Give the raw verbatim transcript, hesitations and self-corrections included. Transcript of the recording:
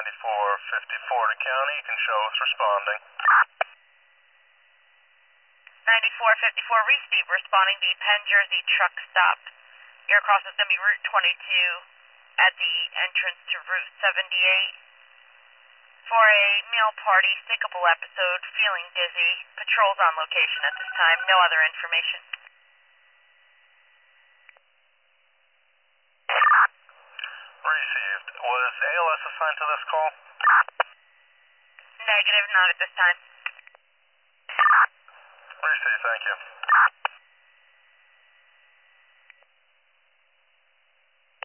ninety-four fifty-four to county. You can show us responding. ninety-four fifty-four, Respeed, responding to Penn Jersey truck stop. Your cross is going to be Route twenty-two at the entrance to Route seventy-eight. For a meal party, sickable episode, feeling dizzy. Patrols on location at this time. No other information. Received. Was A L S assigned to this call? Negative, not at this time. Received, thank you.